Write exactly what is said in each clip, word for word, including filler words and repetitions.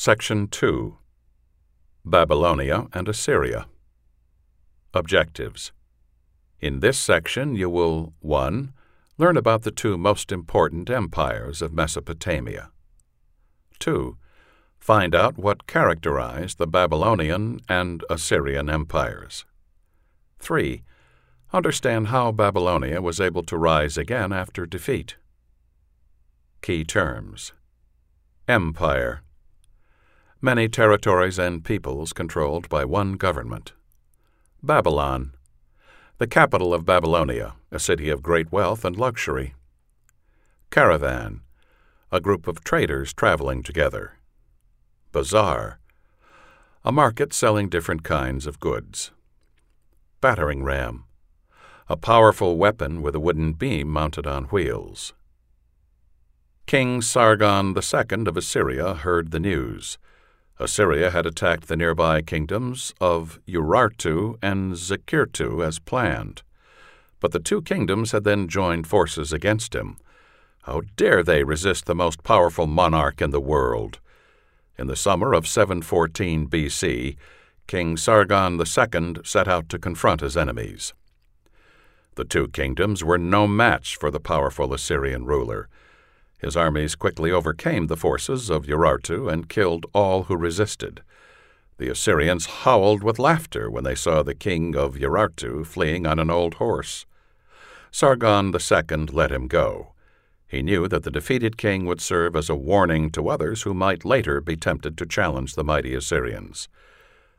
Section two. Babylonia and Assyria. Objectives. In this section you will one. Learn about the two most important empires of Mesopotamia. two. Find out what characterized the Babylonian and Assyrian empires. three. Understand how Babylonia was able to rise again after defeat. Key terms. Empire. Many territories and peoples controlled by one government. Babylon. The capital of Babylonia, a city of great wealth and luxury. Caravan. A group of traders traveling together. Bazaar. A market selling different kinds of goods. Battering ram. A powerful weapon with a wooden beam mounted on wheels. King Sargon the Second of Assyria heard the news. Assyria had attacked the nearby kingdoms of Urartu and Zakirtu as planned. But the two kingdoms had then joined forces against him. How dare they resist the most powerful monarch in the world? In the summer of seven fourteen B C, King Sargon the Second set out to confront his enemies. The two kingdoms were no match for the powerful Assyrian ruler. His armies quickly overcame the forces of Urartu and killed all who resisted. The Assyrians howled with laughter when they saw the king of Urartu fleeing on an old horse. Sargon the Second let him go. He knew that the defeated king would serve as a warning to others who might later be tempted to challenge the mighty Assyrians.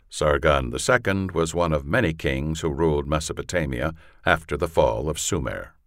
Sargon the Second was one of many kings who ruled Mesopotamia after the fall of Sumer.